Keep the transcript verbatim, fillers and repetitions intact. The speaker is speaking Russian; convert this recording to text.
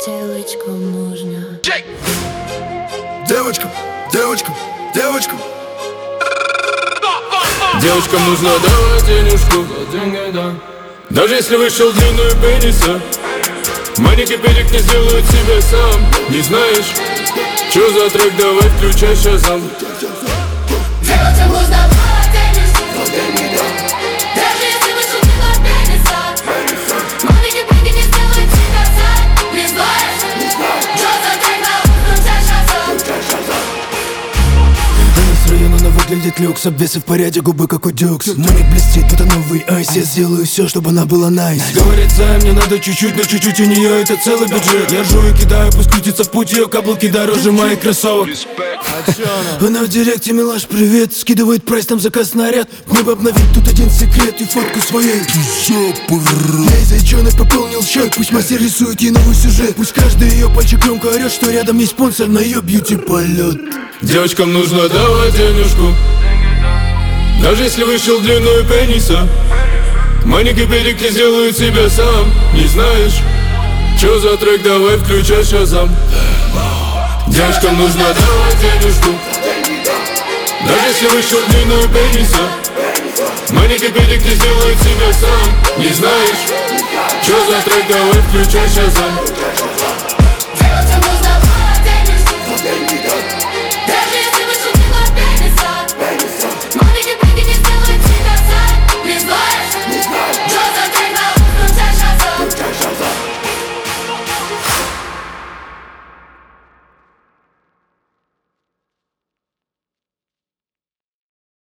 Девочкам нужно. Девочкам, девочкам, девочкам. Девочкам нужно давать денежку за деньги, да. Даже если вышел длинную пениса, маленький педик не сделает себе сам. Не знаешь, чё за трек, давай включай шазам. Девочкам нужно давать денежку за деньги, да. Даже если вышел длинную пениса, маленький педик не сделает себе сам. Не знаешь, чё за трек, давай включай шазам. Она с района, она выглядит люкс. Обвесы в порядке, губы как у Дюкс. Маник блестит, это новый айс. Я сделаю все, чтобы она была найс. Говорит, зай, мне надо чуть-чуть, но чуть-чуть у нее это целый бюджет. Я ржу и кидаю, пусть крутится в путь. Ее каблуки дороже моих кроссовок. Она в директе, милаш, привет. Скидывает прайс, там заказ на ряд. Мне бы обновить тут один секрет и фотку своей. Я из зайчонок пополнил счет. Пусть мастер рисует ей новый сюжет. Пусть каждый ее пальчик громко орет, что рядом есть спонсор на ее бьюти-полет. Девочкам нужно давать денежку, даже если вышел длинную пениса. Маленький педик не сделает себя сам. Не знаешь, чё за трек, давай включай шазам. Девочкам нужно давать денежку, даже если вышел длинную пениса. Маленький педик не сделает себя сам. Не знаешь, чё за трек, давай включай шазам.